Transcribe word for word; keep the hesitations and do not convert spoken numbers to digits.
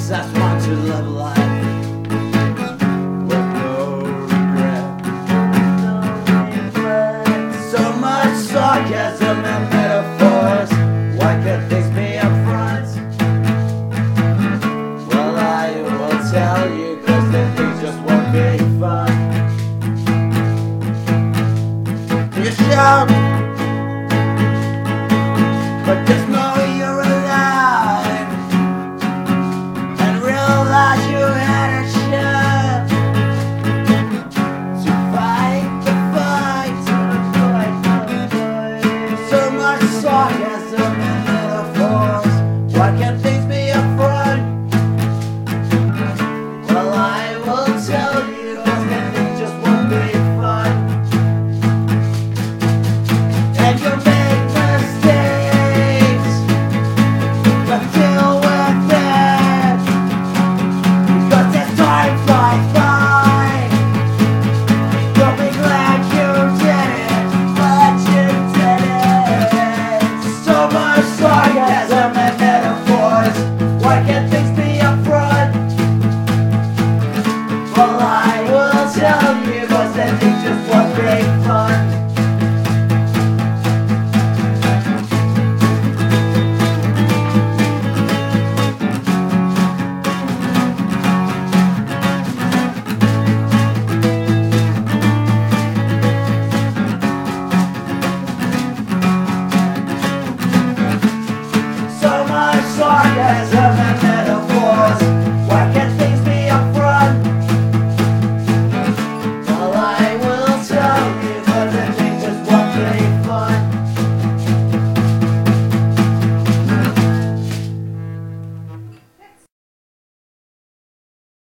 just want to live life with no regret. So much sarcasm and metaphors. Why can't things be upfront? Well, I will tell you, cause then things just won't be fun. You shout, but just know you're alive, and realize you had a chance to fight the fight. So much sarcasm and metaphors. Why can't things be upfront? Well, I will tell you, cause then things just won't be fun. And you make mistakes, but deal with it, because as time flies by, you'll be glad you did it, glad you did it. So much sarcasm and metaphors. Why can't things